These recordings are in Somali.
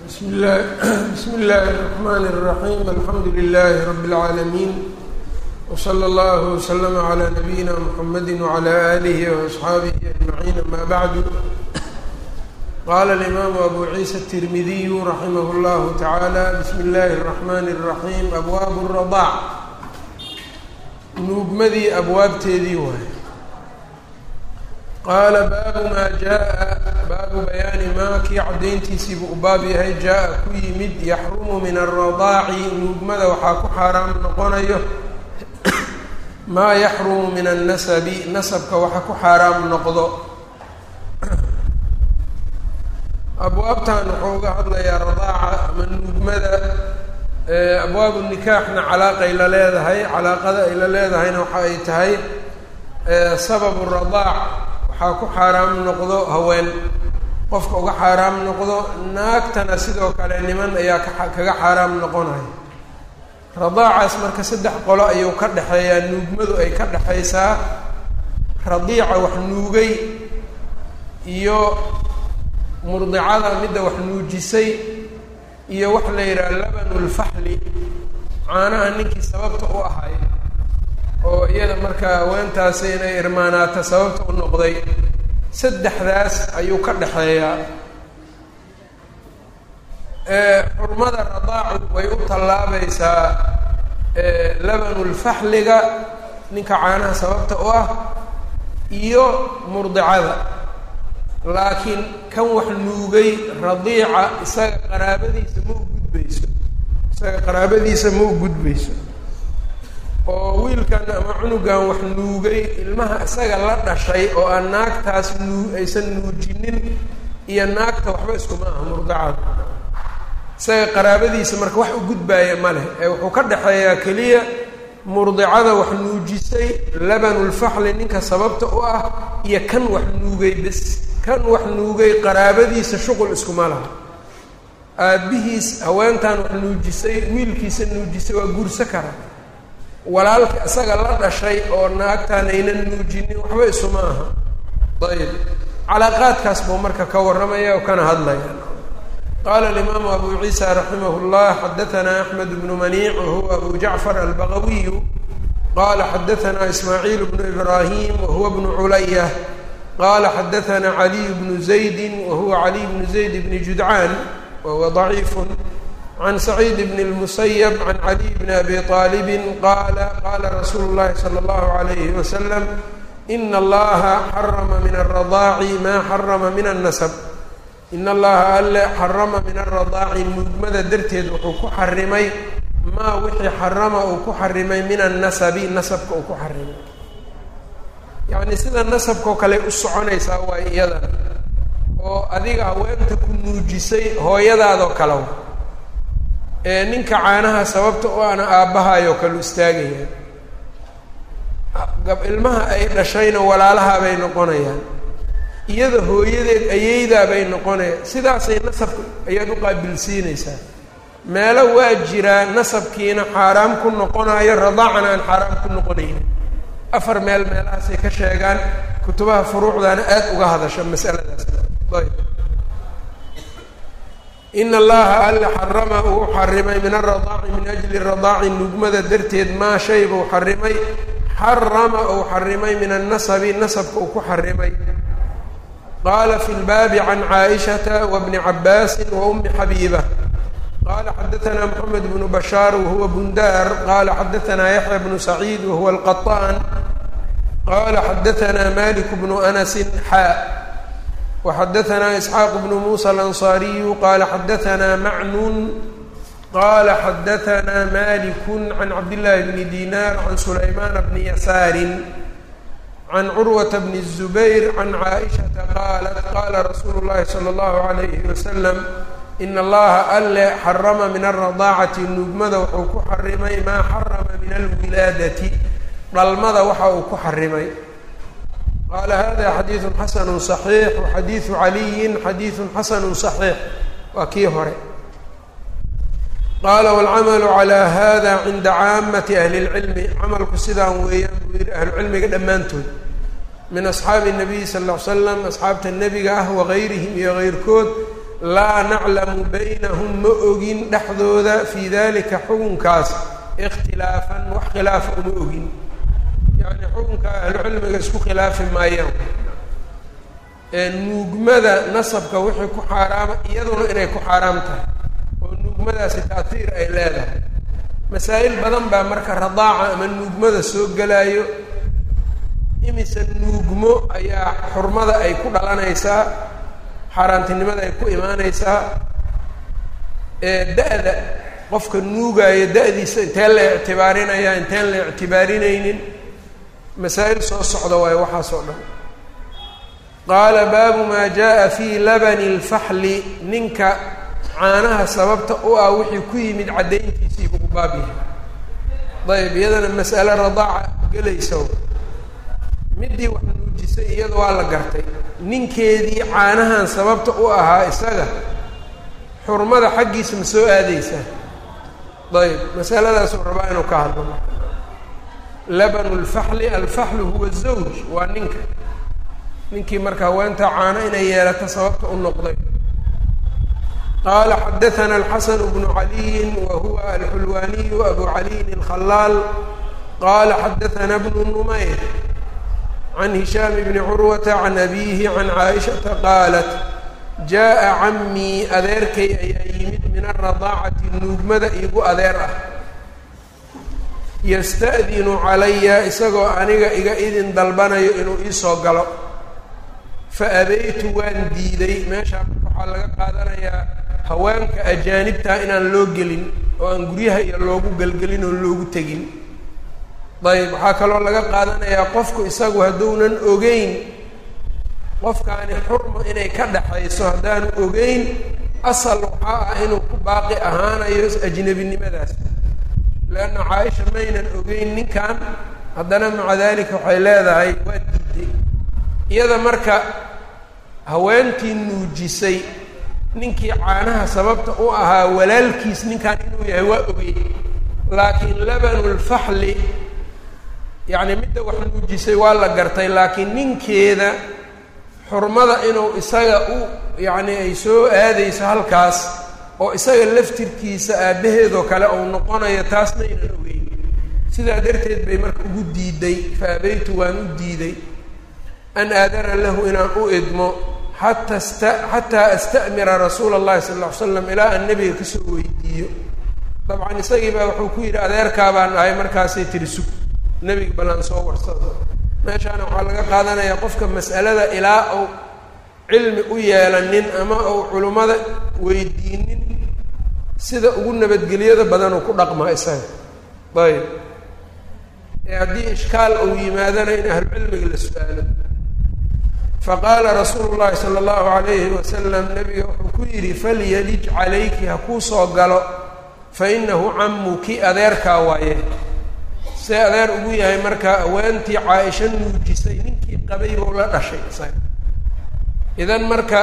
بسم الله الرحمن الرحيم الحمد لله رب العالمين وصلى الله وسلم على نبينا محمد وعلى آله وأصحابه أجمعين أما بعد قال الإمام أبو عيسى الترمذي رحمه الله تعالى بسم الله الرحمن الرحيم أبواب الرضاع nuugmadii abwaabteedii waay qaala baabu maa jaa baabu bayaani maa kii caddayntiisiibuu u baab yahay jaa-a ku yimid yaxrumu min alradaaci nuugmada waxaa ku xaaraam noqonayo maa yaxrumu min annasabi nasabka waxa ku xaaraam noqdo abwaabtan wuxuu uga hadlayaa radaaca ama nuugmada abwaabu nikaaxna calaaqay la leedahay calaaqada ay la leedahayna waxa ay tahay sababu radaac waxaa ku xaaraam noqdo haween qofka uga xaaraam noqdo naagtana sidoo kale niman ayaa kaga xaaraam noqonaya radaacaas marka saddex qolo ayuu ka dhexeeyaa nuugmadu ay ka dhexaysaa radiica wax nuugay iyo murdicada midda wax nuujisay iyo wax la yidhaha labanulfaxli caanaha ninkii sababta u ahay oo iyada markaa haweentaasi inay irmaanaata sababta u noqday saddexdaas ayuu ka dhexeeyaa xurmada radaacu way u tallaabaysaa labanulfaxliga ninka caanaha sababta u ah iyo murdicada laakiin kan wax nuugay radiica isaga qaraabadiisa ma u gudbayso oo wiilkan ama cunugan wax nuugay ilmaha isaga la dhashay oo aan naagtaas aysan nuujinin iyo naagta waxba iskuma aha murdicada isaga qaraabadiisa marka wax u gudbaaya ma leh ee wuxuu ka dhexeeyaa keliya murdicada wax nuujisay labanulfaxli ninka sababta u ah iyo kan wax nuugay bes kan wax nuugay qaraabadiisa shuqul iskuma laha aabbihiis haweentan wax nuujisay wiilkiisa nuujisay waa guursa kara walaalka isaga la dhashay oo naagtaan aynan nuujinin waxba isuma aha ayb calaaqaadkaas buu marka ka warramaya oo kana hadlaya qaala alimaamu abu ciisa raximah llah xadatanaa axmed bnu maniic wahuwa abu jacfar albagawiyu qaala xadatanaa ismaaciil bnu ibraahim wahuwa bnu culaya qala xadaثna عaliي bnu زaydi wahuwa عaliي bnu زayd bni judcaan wahuwa ضaciif can سacيid bn الmusayb can عaliي bn abi طaalibi qaala qala rasuulu الlahi slى الlahu عalayhi waslm in allaha xarama min الradaaci ma xarama min الnasb in allaha alle xarama min الradaaci nuugmada darteed wuxuu ku xarimay maa wixii xarama uu ku xarimay min الnasabi nasabka uu ku xarimay yacni sida nasabkao kale u soconaysaa waay iyadan oo adiga haweenta ku nuujisay hooyadaadoo kalew ee ninka caanaha sababta oo ana aabbahaayoo kale u istaagayaan ilmaha ay dhashayna walaalahaa bay noqonayaan iyada hooyadeed ayeydaa bay noqonayaan sidaasay nasabka ayaad u qaabilsiinaysaa meelo waa jiraa nasabkiina xaaraam ku noqonayo radaacana aan xaaraam ku noqonaynin afar meelahaasay ka sheegaan kutubaha furuucdaana aad uga hadasha masaladaas ayb in allaha alle xarama uu xarimay min aradaaci min ajli radaaci nuugmada darteed maa shay buu xarimay xarama uu xarimay min annasabi nasabka uu ku xarimay qaala fi lbaabi can caaishata wabni cabaasin wa umi xabiiba qala xadaثna mحamed bnu bashaar wahuwa bundar qala xadaثna yaxya bnu saciid wahuwa alqaطaan qala xadaثna malik bnu anasi xaa waxadaثna isxaaq bnu musa alanصariyu qala xadaثna macnun qala xadaثna maliku can cabdillahi bni dinar can sulaymana bni yasaari can curwata bni الzubayr can caaishata qaalat qala rasuulu اllahi salى اllahu عalayhi waslm in allaha alle xarama min alradaacati nuugmada wuxuu ku xarimay maa xarama min alwilaadati dhalmada waxa uu ku xarimay qaala hada xadiidu xasanu صaxiix waxadiidu caliyin xadiidu xasanu صaxiix waa kii hore qaala wاlcamalu calى hada cinda caamati ahli اlcilmi camalku sidaan weeyaan buu yihi ahlucilmiga dhammaantood min asxaabi الnabiy sal ll ly slam asxaabta nebiga ah wagayrihim iyo gayrkood laa naclamu baynahum ma ogin dhexdooda fii dalika xukunkaas ikhtilaafan wax khilaafa uma ogin yacni xukunka ahlucilmiga isku khilaafi maayaan nuugmada nasabka wixii ku xaaraama iyaduna inay ku xaaraam tahay oo nuugmadaasi ta'tiir ay leedahay masaa'il badan baa marka radaaca ama nuugmada soo gelaayo imise nuugmo ayaa xurmada ay ku dhalanaysaa xaaraantinimada ay ku imaanaysaa da-da qofka nuugaayo da-diisa inteen la ictibaarinaya inteen la ictibaarinaynin masaa'il soo socda waayo waxaas oo dhan qaala baabu maa jaa fii labani اlfaxli ninka caanaha sababta u ah wixii ku yimid caddayntiisii ugu baab yahay ayb iyadana mas'ale radaaca gelaysa midii wax nuujisay iyada waa la gartay ninkeedii caanahan sababta u ahaa isaga xurmada xaggiisa ma soo aadeysaa ayb masaladaasuu rabaa inuu ka hadlo labanu lfaxli alfaxlu huwa zawj waa ninkii marka haweenta caano inay yeelato sababta u noqday qaala xadaثana alxasan bnu caliyin wa huwa alxulwaniyu abu caliyin اlkhalaal qala xadaثana bnu numayr can hishaam bni curwata can abiihi can caaishata qaalat jaaءa camii adeerkay ayaa yimid min alradaacati nuugmada iigu adeer ah yasta'dinu calaya isagoo aniga iga idin dalbanayo inuu iisoo galo fa abaytu waan diiday meeshaa marka waxaa laga qaadanayaa haweenka ajaanibtaa inaan loo gelin oo aan guryaha iyo loogu gelgelin oo loogu tegin ayb waxaa kaloo laga qaadanayaa qofku isagu hadduunan ogeyn qofkaani xurmo inay ka dhaxayso haddaanu ogeyn asal waxaa ah inuu ku baaqi ahaanayo ajnebinimadaas leanna caaisha maynan ogeyn ninkan haddana maca dalika waxay leedahay waa diiday iyada marka haweentii nuujisay ninkii caanaha sababta u ahaa walaalkiis ninkan inuu yahay waa ogey laakiin labanulfaxli yacni midda wax nuujisay waa la gartay laakiin ninkeeda xurmada inuu isaga u yacni ay soo aadayso halkaas oo isaga laftirkiisa aabbaheedoo kale uu noqonayo taasna aynan ogeyn sidaa darteed bay marka ugu diiday fa abaytu waan u diiday an aadana lahu inaan u idmo xataa asta'mira rasuula اllahi sala lla ly slam ilaa aan nebiga kasoo weydiiyo dabcan isagii baa wuxuu ku yidhi adeerkaa baan ahay markaasay tiri sug nebiga ballaan soo warsado meeshaana waxaa laga qaadanayaa qofka mas'alada ilaa uu cilmi u yeelanin ama uu culummada weydiinin sida ugu nabadgelyada badan uu ku dhaqmaa isaga ayb haddii ishkaal uu yimaadana in ahlucilmiga la su-aalo faqaala rasuulu llahi sala allahu alayhi wasalam nabiga wuxuu ku yidhi falyalij calayki ha kuu soo galo fa inahu camuki adeerkaa waaye see adeer ugu yahay markaa haweentii caaisha nuujisay ninkii qabay buu la dhashay isaga idan marka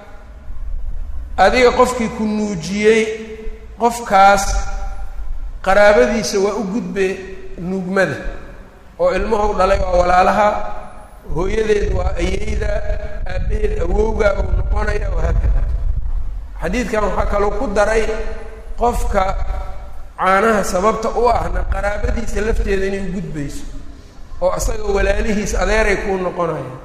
adiga qofkii ku nuujiyey qofkaas qaraabadiisa waa u gudbe nuugmada oo ilmahu dhalay waa walaalaha hooyadeed waa ayeyda aabbaheed awowga uu noqonaya wahaakada xadiidkan waxaa kaloo ku daray qofka caanaha sababta u ahna qaraabadiisa lafteeda inay u gudbayso oo isaga walaalihiis adeeray kuu noqonaya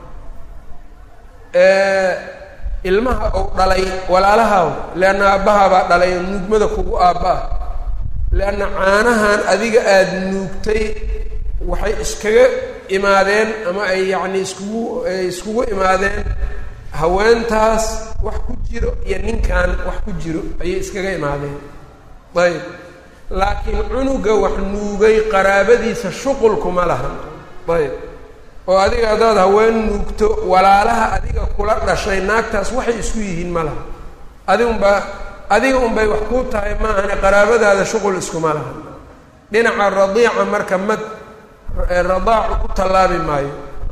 ilmaha uu dhalay walaalahaw leanna aabbahabaa dhalay oo nuugmada kugu aabba-a leanna caanahan adiga aada nuugtay waxay iskaga imaadeen ama ay yacni iskugu imaadeen haweentaas wax ku jiro iyo ninkan wax ku jiro ayay iskaga imaadeen ayb laakiin cunuga wax nuugay qaraabadiisa shuqulkuma laha ayb oo adiga haddaad haween nuugto walaalaha adiga kula dhashay naagtaas waxay isku yihiin ma laha adiga unbay wax kuu tahay maahane qaraabadaada shuqul iskuma laha dhinaca radiica marka radaacu ku tallaabi maayo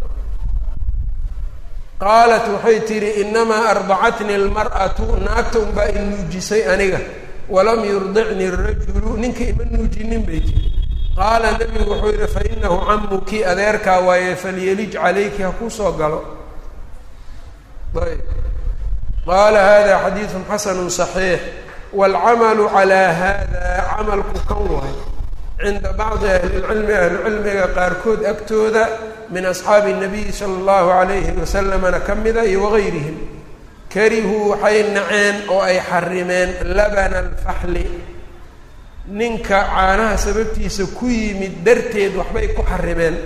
qaalat waxay tidhi inamaa ardacatni almar'atu naagta unbaa i nuujisay aniga walam yurdicni rajulu ninka ima nuujinin bay tiri qaala nebigu wuxuu yidhi fa inahu camuki adeerkaa waaye falyalij calayki ha kuu soo galo ayb qaala hada xadiiثu xasanu صaxiix wاlcamalu calaa hada camalku kan waay cinda bacdi ahli اlcilmi ahlucilmiga qaarkood agtooda min asxaabi الnabiyi salى اllahu عalayhi wasalamna ka mida iyo wagayrihim karihuu waxay naceen oo ay xarimeen labana alfaxli ninka caanaha sababtiisa ku yimid darteed waxbay ku xarimeen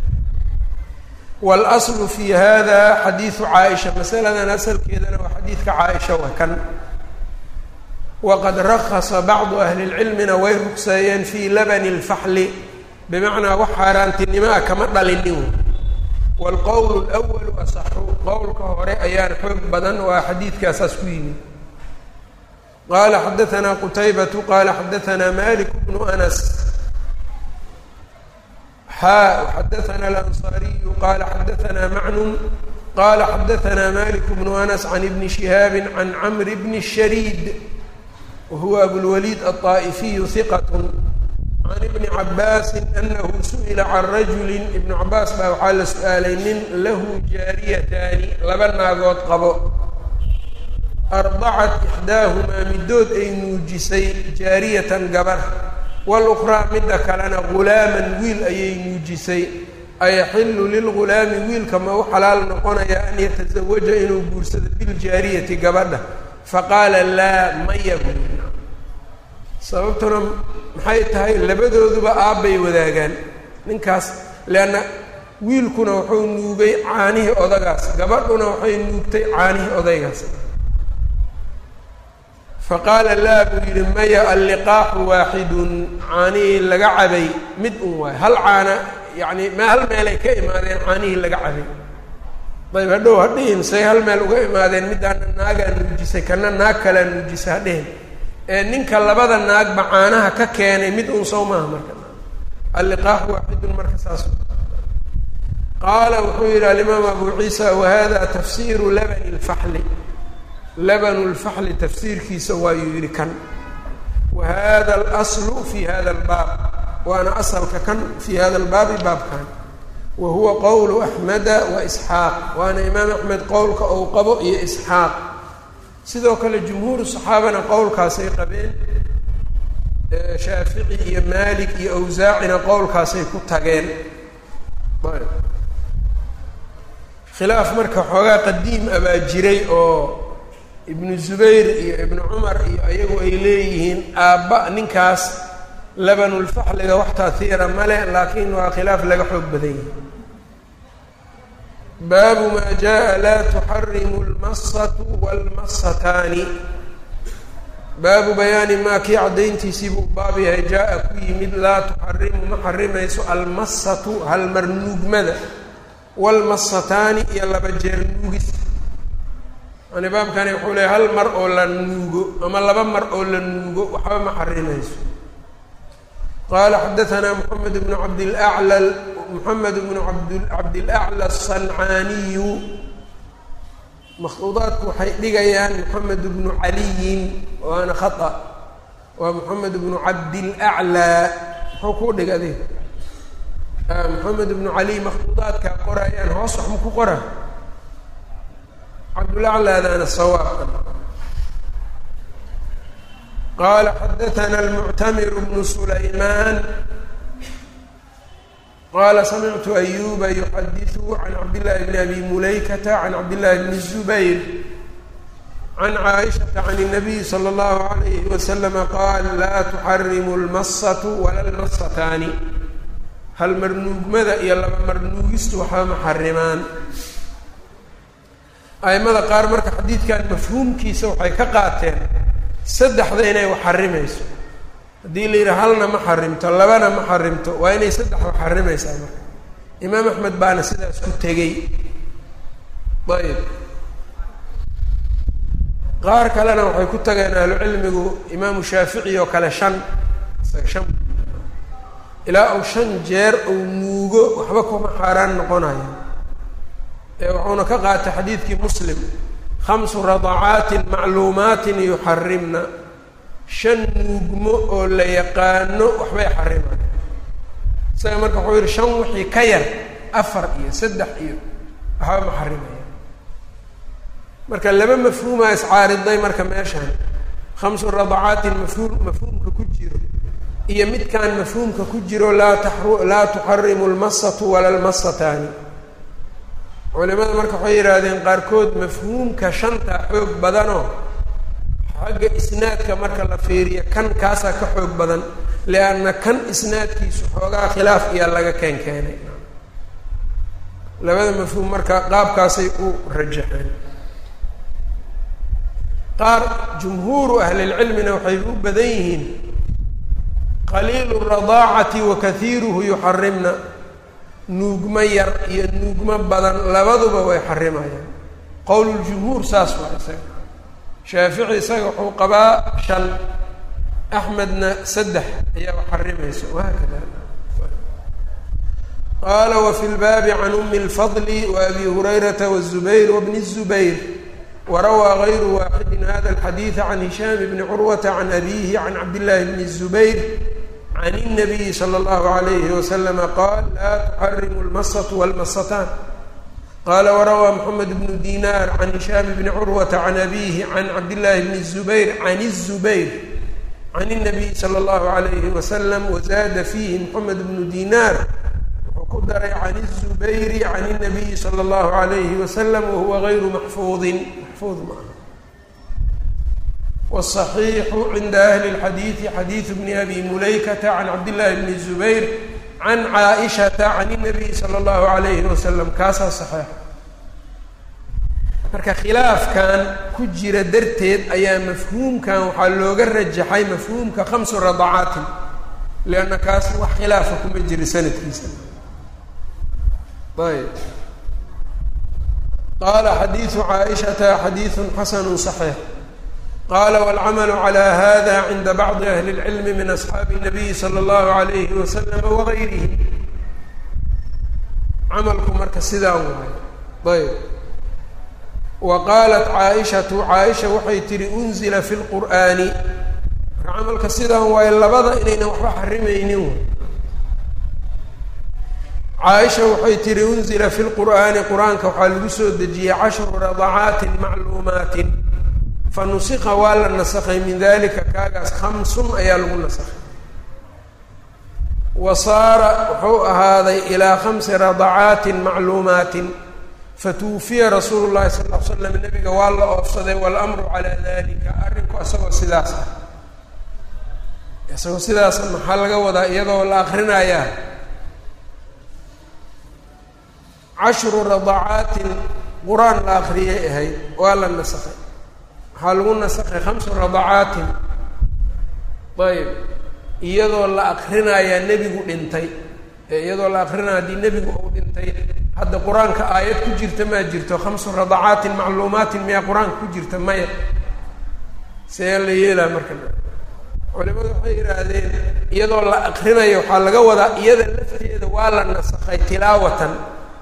wاlaslu fi hada xadiiثu caaisha masaladan asalkeedana waa xadiidka caaisha waa kan waqad rakasa bacdu ahli اlcilmina way rugseeyeen fii labani اlfaxli bimacnaa wax xaaraantinimo ah kama dhalinin wاlqowl اlأwalu asaxu qowlka hore ayaan xoog badan waa xadiidkaasaas ku yimid qala xadaثna qutaybatu qala xadaثna malik bnu anas xadaثna alanصariyu qala xadaثna macnun qala xadaثna malik bnu anas can ibni shihaabi can camr bni الshariid wahuwa abulwaliid aلطaa'ifiyu hiqat can ibni cabaasi anahu su'ila can rajuli ibnu cabaas baa waxaa la su-aalay nin lahu jaariyataani laba naagood qabo ardacat ixdaahumaa middood ay nuujisay jaariyatan gabar walukhraa midda kalena ghulaaman wiil ayay nuujisay ayaxillu lilghulaami wiilka ma u xalaal noqonaya an yatasawaja inuu guursado biljaariyati gabadha faqaala laa maya buuli sababtuna maxay tahay labadooduba aabbay wadaagaan ninkaas leanna wiilkuna wuxuu nuugay caanihii odagaas gabadhuna waxay nuugtay caanihii odaygaas faqaala laa buu yidhi maya alliqaaxu waaxidun caanihii laga cabay mid un waay hal caana yacni hal meelay ka imaadeen caanihii laga cabay ayb hadhow hadhihin say hal meel uga imaadeen middaana naagaa nuujisay kana naag kalaa nuujisay hadhihin ee ninka labada naagba caanaha ka keenay mid un sow maaha marka alliqaaxu waaxidun marka saas qaala wuxuu yidhi alimaam abu ciisa wahada tafsiiru labani اlfaxli labanu lfaxli tafsiirkiisa waayuu yidhi kan wa hada alaslu fi hada albaab waana asalka kan fii hada albaabi baabkan wa huwa qowlu axmeda wa isxaaq waana imaam axmed qowlka ou qabo iyo isxaaq sidoo kale jumhuuru saxaabana qowlkaasay qabeen shaafici iyo maalik iyo awsaacina qowlkaasay ku tageen khilaaf marka xoogaa qadiim abaa jiray oo ibnu zubayr iyo ibnu cumar iyo ayagu ay leeyihiin aabba ninkaas labanulfaxliga wax taahiira male laakiin waa khilaaf laga xoog badan yahay baabu maa jaa laa tuxarimu lmasatu wاlmasataani baabu bayaani maa kii caddayntiisii buu baab yahay jaa-a ku yimid laa tuxarimu ma xarimayso almasatu halmarnuugmada wاlmasataani iyo laba jeer nuugis yani baabkani wuxuu leehay hal mar oo la nuugo ama laba mar oo la nuugo waxba ma xarimayso qaala xadaثna mحamed bn cabdilأعlى mحamed bn cabdilأعlى الصancaaniyu makhduudaadku waxay dhigayaan mحamed bnu caliyin waana khaطأ waa mحamed bnu cabdilأعlى muxuu kuu dhig adig mحamed bnu cali makhduudaadkaa qorayaan hoos wax ma ku qora cabdulaclaadana sawaab qaala xadaثna almuctamir bnu sulaymaan qaala samictu ayuba yuxadiثu can cabdillaahi bni abi mulaykata can cabdillaahi bni الzubayr can caaishaةa can الnabiy salى اllahu عalayhi waslama qaal laa tuxarimu اlmasatu wala اlmasataani hal marnuugmada iyo laba marnuugistu waxba ma xarimaan aimada qaar marka xadiidkan mafhuumkiisa waxay ka qaateen saddexda inay wax xarimayso haddii la yidhaha halna ma xarimto labana ma xarimto waa inay saddex wax xarimaysaa marka imaam axmed baana sidaas ku tegey ayb qaar kalena waxay ku tageen ahlu cilmigu imaamu shaafici oo kale shan ilaa uu 5 jeer uu nuugo waxba kuma xaaraan noqonayo wuxuuna ka qaatay xadiidkii muslim 5 radacaatin macluumaatin yuxarimna 5 nuugmo oo la yaqaano waxbay xarimaan isaga marka wuxuu yihi 5 wixii ka yar 4 iyo 3 iyo waxba ma xarimaya marka laba mafhuumaa iscaariday marka meeshaan 5 radacaatin mafhuumka ku jiro iyo midkaan mafhuumka ku jiro laa tuxarimu lmasatu wala lmasataani. culimada marka waxay yidhaahdeen qaarkood mafhuumka shanta xoog badanoo xagga isnaadka marka la fiiriyo kan kaasaa ka xoog badan lianna kan isnaadkiisu xoogaa khilaaf iyaa laga keenay labada mafhuum marka qaabkaasay u rajaxeen. qaar jumhuuru ahlilcilmina waxay u badan yihiin qaliilu radaacati wa kahiiruhu yuxarimna, nuugma yar iyo nuugma badan labaduba way xarimayaan. qowluljumhuur saas waa isaga. shaafici isaga wuxuu qabaa 5, axmedna 3 ayaa xarimaysa wahaakada. qaala wafi lbaabi can umi اlfadli waabi hurayrata wالzubayr wabni الzubayr warawaa gayru waaxidin hada alxadiida can hishaam bni curwata can abiihi can cabdillaahi bni الzubayr can الnabiyi slى اllahu عalayhi waslama qaal laa tuxarimu اlmasatu wاlmasataan. qaala warawaa moxamed bnu dinaar can hishaam bni curwata can abiihi can cabdillaahi bni الzubayr can الzubayr can الnabiyi slى اllahu عalayhi wasalam wazaada fiihi moxamed bnu dinaar ku daray can الzubayri can الnabiyi slى اllahu عalayhi wasalam wahuwa gayru maxfuudin maxfuud maaha. wالصaxiixu cinda ahli اlxadiidi xadiidu bni abi mulaykata can cabdillahi bni الzubayr can caaishata can الnabiyi slى اllahu عalayhi wasalam kaasaa saxiixa. marka khilaafkan ku jira darteed ayaa mafhuumkan waxaa looga rajaxay mafhuumka 5 radacaatin lianna kaas wax khilaafa kuma jira sanadkiisa. ayb qaala xadiidu caaishata xadiidu xasanu صaxiix. qaala wاlcamalu calى hada cinda bacdi ahli اlcilmi min asxaabi الnabiyi slى اllahu عalayhi wasalam wagayrihim. camalku marka sidaa waayo. ayb wa qaalat caaishatu caaisha waxay tihi unzila fi lqur'aani. marka camalka sidaan waayo labada inaynan waxba xarimaynin. caaisha waxay tihi unzila fi lqur'aani qur-aanka waxaa lagu soo dejiyey 10 radacaatin macluumaatin fanusika waa la nasakhay min dalika kaagaas 5 ayaa lagu nasakhay. wa saara wuxuu ahaaday ilaa 5 radacaatin macluumaatin fatuufiya rasuulu llahi sal l slam nabiga waa la oofsaday waalamru calaa dalika arrinku isagoo sidaas ah. isagoo sidaasa maxaa laga wadaa iyadoo la akrinayaa 10 radacaatin qur-aan la akriyay ahayd waa la nasakhay. waxaa lagu nasakhay 5 radacaatin. ayb iyadoo la akrinayaa nebigu dhintay iyadoo la akrinaya haddii nebigu uu dhintay hadda qur-aanka aayad ku jirta maa jirto 5 radacaatin macluumaatin miyaa qur-aanka ku jirta maya. see la yeelaa marka culimadu waxay yidhaahdeen iyadoo la akrinayo waxaa laga wadaa iyada lafteeda waa la nasakhay tilaawatan.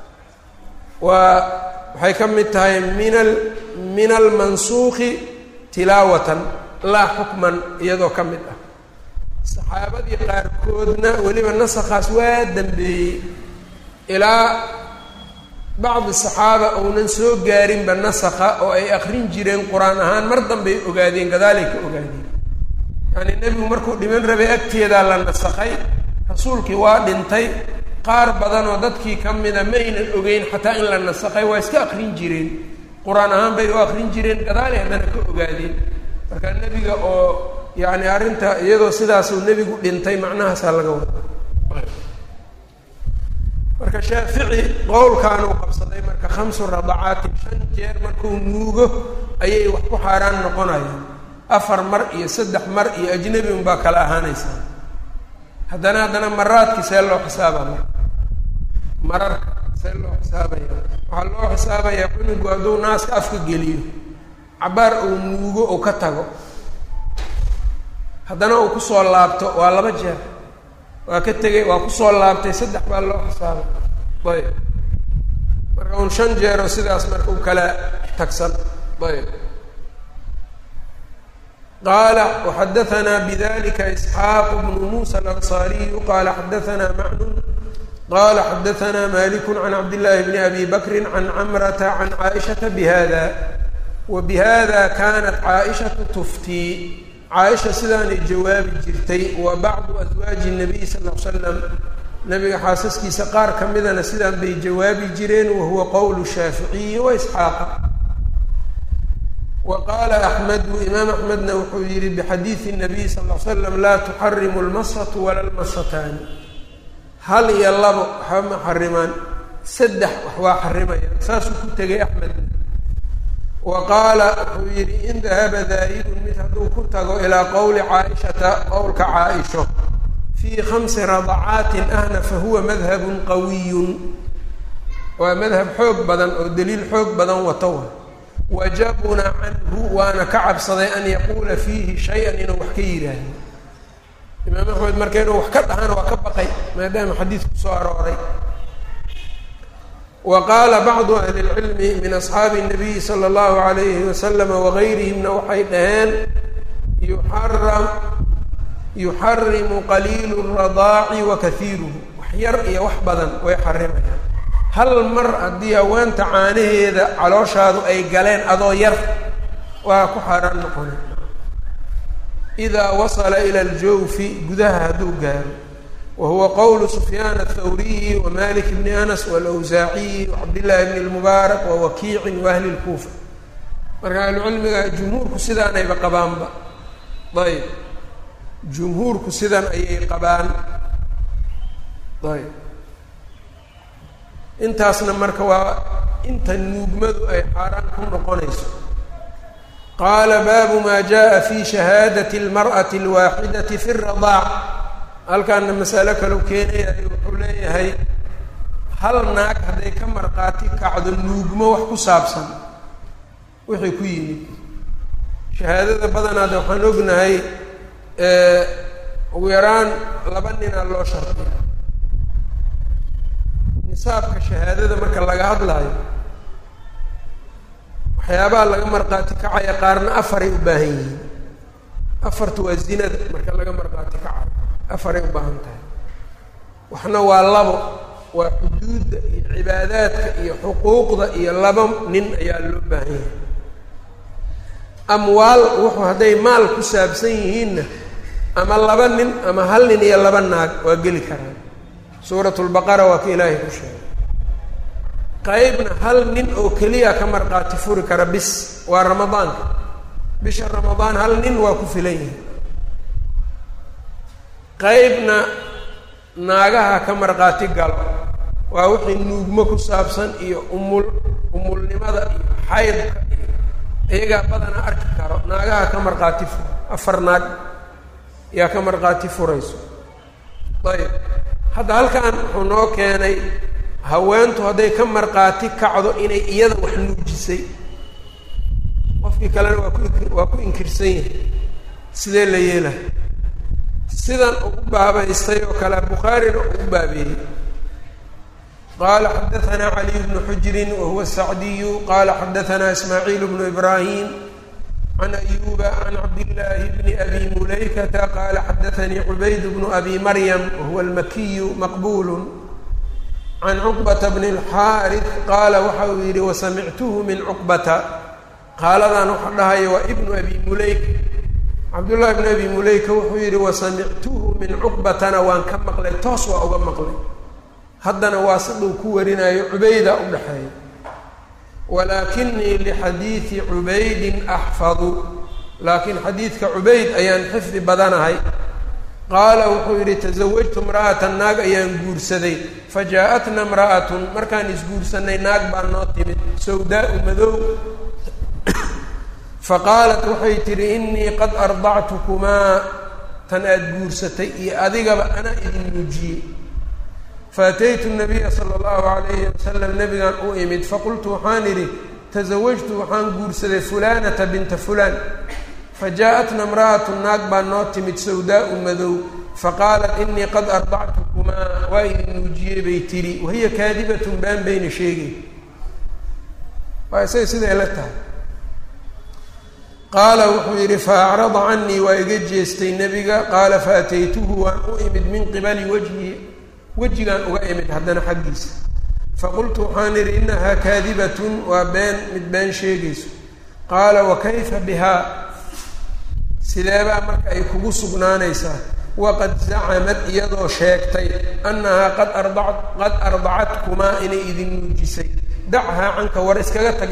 waxay ka mid tahay min almansuuqi tilaawatan laa xukman iyadoo ka mid ah. saxaabadii qaarkoodna weliba nasakhaas waa dambeeyey ilaa bacdi saxaaba ounan soo gaarinba nasakha oo ay akrin jireen qur-aan ahaan mar dambay ogaadeen gadaalay ka ogaadeen. yacni nebigu markuu dhiman rabay agteedaa la nasakhay rasuulkii waa dhintay qaar badan oo dadkii ka mida ma aynan ogeyn xataa in la nasakhay waa iska akrin jireen qur-aan ahaan bay u akrin jireen gadaalay haddana ka ogaadeen. marka nebiga oo yacni arrinta iyadoo sidaasuu nebigu dhintay macnahaasaa laga wada. marka shaafici qowlkaanuu qabsaday marka 5 radacaatin 5 jeer markuu nuugo ayay wax ku xaaraan noqonayaan. 4 mar iyo 3 mar iyo ajnabi unbaa kala ahaanaysaa. haddana maraadki see loo xisaabaa mararka see loo xisaabaya waxaa loo xisaabayaa cunugu hadduu naaska afka geliyo cabaar uu nuugo oo ka tago haddana uu kusoo laabto waa 2 jeer. waa ka tegay waa kusoo laabtay 3 baa loo xisaabay. ayb marka un 5 jeero sidaas marka u kala tagsan. ayb qaala waxadaanaa bidalika isxaaq bnu muusa alansaariyu qaala xadaanaa macnun qaala xadaanaa maliku can cabdillaahi bni abi bakrin can camrata can caaishata bihada. wabihada kanat caaishatu tuftii caaisha sidaanay jawaabi jirtay wa bacdu aswaaji nabiy sal l slam nabiga xaasaskiisa qaar ka midana sidaan bay jawaabi jireen wahuwa qowlu shaaficiyi wa isxaaqa wa qaala axmedu imaam axmedna wuxuu yihi bixadiidi nabiy sal l slam laa tuxarimu lmasatu wala lmasataani hal iyo labo waxba ma xarimaan saddex wax waa xarimayaan saasuu ku tegay axmedna wa qaala wuxuu yidhi in dahaba daahibun mid hadduu ku tago ilaa qowli caaishata qowlka caaisho fii 5 radacaatin ahna fahuwa madhabun qawiyun waa madhab xoog badan oo daliil xoog badan wato wa wajabuna canhu waana ka cabsaday an yaquula fiihi shay-an inuu wax ka yidhaahdo imaam axmed marka inuu wax ka dhahana waa ka baqay maadaama xadiidku soo arooray wa qaala bacdu ahli اlcilmi min asxaabi الnabiyi salى اllahu alayhi waslama wagayrihimna waxay dhaheen yuxarimu qaliilu الradaaci wa kahiiruhu wax yar iyo wax badan way xarimayaan hal mar haddii haweenta caanaheeda calooshaadu ay galeen adoo yar waa ku xaaraan noqona idaa wasala ila اljawfi gudaha hadduu gaaro wahuwa qowlu sufyaan athawriyi wa malik bni anas walawsaaciyi wacabdillaahi bni lmubaarak wa wakiicin waahli lkuufa marka ahlucilmiga jumhuurku sidaanayba qabaanba ayb jumhuurku sidan ayay qabaan ayb intaasna marka waa inta nuugmadu ay xaaraan ku noqonayso qaala baabu maa jaءa fi shahaadati اlmarأati اlwaaxidati fi الradaac halkaana masalo kalau keenaya wuxuu leeyahay hal naag hadday ka marqaati kacdo nuugmo wax ku saabsan wixii ku yimid shahaadada badanaada waxaan ognahay ugu yaraan 2 ninaa loo shardiya nisaabka shahaadada marka laga hadlaayo waxyaabaha laga marqaati kacaya qaarna 4ay u baahan yihiin 4tu waa zinada marka laga marqaati kacayo 4ay u baahan tahay waxna waa 2 waa xuduudda iyo cibaadaadka iyo xuquuqda iyo 2 nin ayaa loo baahan yahay amwaal wuxuu hadday maal ku saabsan yihiinna ama 2 nin ama 1 nin iyo 2 naag waa geli karaan suurat lbaqara waa ka ilaahay ku sheegay qaybna 1 nin oo keliya ka marqaati furi kara bis waa ramadaanka bisha ramadaan 1 nin waa ku filan yihi qaybna naagaha ka marqaati galo waa wixii nuugmo ku saabsan iyo umulnimada iyo xaydka iyo iyagaa badana arki karo naagaha ka marqaati furo 4 naag yaa ka marqaati furayso ayb hadda halkan wuxuu noo keenay haweentu hadday ka marqaati kacdo inay iyada wax nuujisay qofkii kalena waa ku inkirsan yahay sidee la yeelahay sidan ugu baabaystay oo kale bukhaarina ugu baabeeyey qaala xadaanaa caliy bnu xujrin wahuwa sacdiyu qaala xadaanaa ismaaciil bnu ibraahim can ayuba can cabdillaahi bni abi mulaykata qaala xadaanii cubayd bnu abi maryam wahuwa almakiyu maqbulu can cuqbata bni اlxaaris qaala waxa uu yidhi wasamictuhu min cuqbata qaaladan waxa dhahaya waa ibnu abi mulayka cabdullahi bni abi mulayka wuxuu yidhi wasamictuhu min cuqbatana waan ka maqlay toos waa uga maqlay haddana waa siduu ku warinayo cubayda u dhexeeya walaakinii lixadiidi cubaydin axfadu laakiin xadiidka cubayd ayaan xifdi badanahay qaala wuxuu yidhi tasawajtu imra'atan naag ayaan guursaday fajaa'atna imra'atun markaan isguursanay naag baa noo timid sawdaa'u madow faqaalat waxay tidhi innii qad ardactukumaa tan aad guursatay iyo adigaba anaa idin nuujiyey faataytu nabiya sala allahu calayhi wasalam nabigaan u imid faqultu waxaan idhi tasawajtu waxaan guursaday fulaanata binta fulaan fajaa'atna imra'atu naag baa noo timid sawdaa'u madow faqaalat innii qad ardactukumaa waa idin nuujiyey bay tidhi wahiya kaadibatun baan bayna sheegay waa isay siday la tahay qaala wuxuu yidhi faacrada canii waa iga jeestay nebiga qaala faataytuhu waan u imid min qibali wajhi wejigaan uga imid haddana xaggiisa faqultu waxaan idhi innahaa kaadibatun waa been mid been sheegayso qaala wakayfa bihaa sideebaa marka ay kugu sugnaanaysaa waqad zacamad iyadoo sheegtay annahaa qad ardacatkumaa inay idin nuujisay dachaa canka war iskaga tag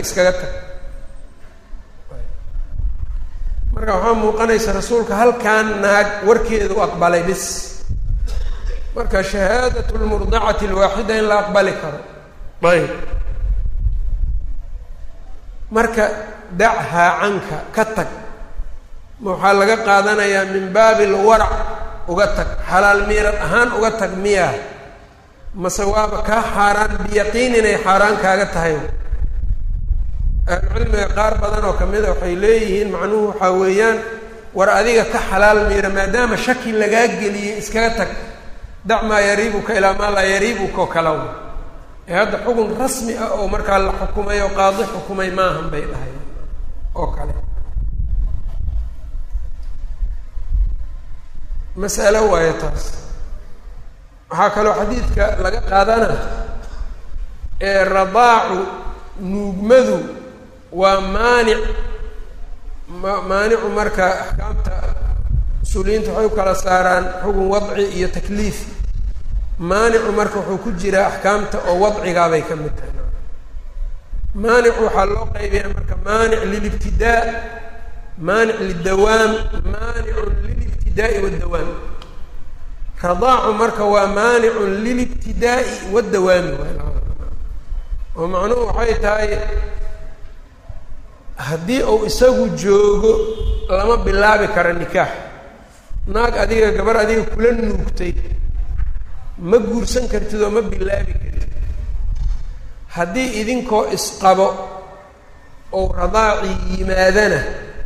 marka waxaa muuqanaysa rasuulka halkaan naag warkeedu aqbalay bis marka shahaadat lmurdacati alwaaxida in la aqbali karo ayb marka dachaa canka ka tag waxaa laga qaadanayaa min baabi alwarac uga tag xalaal miirad ahaan uga tag miyaa mase waaba kaa xaaraan biyaqiin inay xaaraan kaaga tahay ahlucilmiga qaar badan oo kamida waxay leeyihiin macnuhu waxaa weeyaan war adiga ka xalaal miira maadaama shaki lagaa geliyey iskaga tag dac maa yariibuka ilaa maa laa yariibuka oo kalaw ee hadda xukun rasmi ah oo markaa la xukumay oo qaadi xukumay maahan bay dhahay oo kale mas'alo waayo taas waxaa kaloo xadiidka laga qaadana ee radaacu nuugmadu waa maanicu marka axkaamta usuuliyiinta waxay u kala saaraan xukun wadci iyo takliif maanicu marka wuxuu ku jiraa axkaamta oo wadcigaabay ka mid tahay maanicu waxaa loo qaybiyaa marka maanic lilibtidaa maanic lidawaam maanicun lilibtidaa'i waddawaam radaacu marka waa maanicun lilibtidaa'i waddawaami oo macnuhu waxay tahay haddii uu isagu joogo lama bilaabi karo nikaax naag adiga gabar adiga kula nuugtay ma guursan kartid oo ma bilaabi kartid haddii idinkoo isqabo ou radaaci yimaadana